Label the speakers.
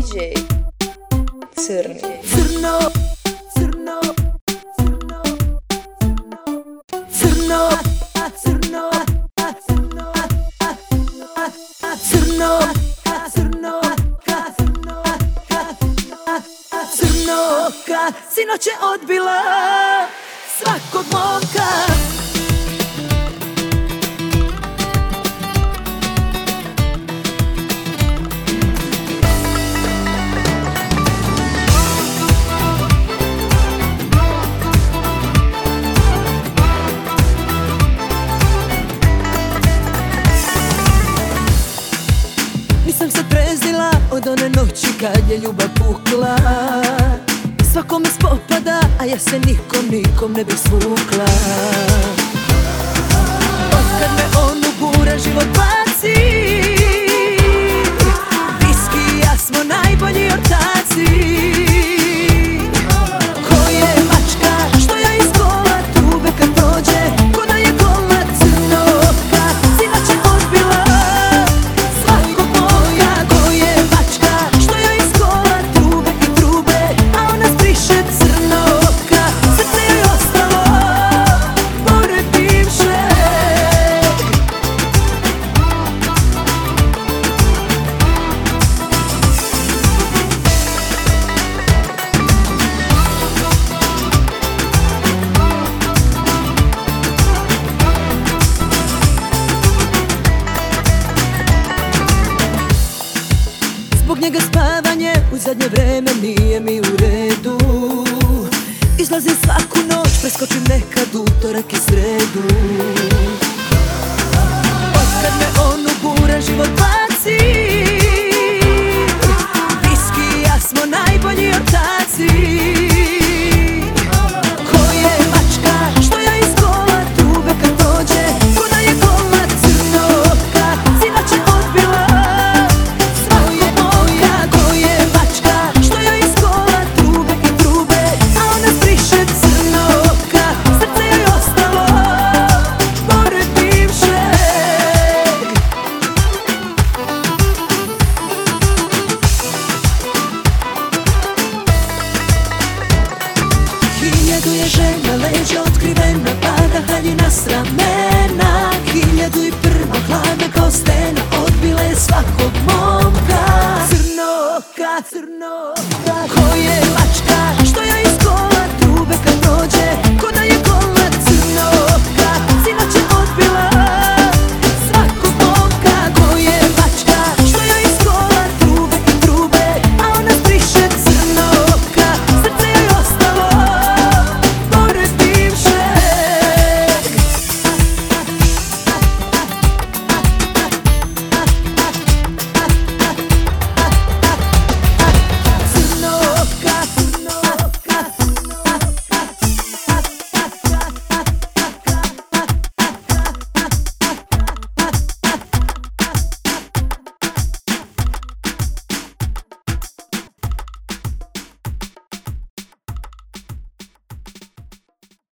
Speaker 1: DJ Crni.
Speaker 2: Crno, crno, crno, crno, crno, crno, crno, crnoka, sinoć je odbila svakog momka. Nisam se prezila od one noći kad je ljubav pukla. Svakome spopada, a ja se nikom ne bih svukla. Otkad me on ugura, život baci. Viski i ja smo najbolji ortaci. Ko je mačka, što ja iz kola tube kad prođe, ko da je kola crnoka, sinoć je odbila svakog moja. Ko je mačka, što ja iz kola trube i trube, a ona zbriše crnoka, srce joj ostalo pored bivše. Zbog njega spavanje u zadnje vreme nije mi u redu. Izlazim svaku noć, preskočim nekad utorak i sredu.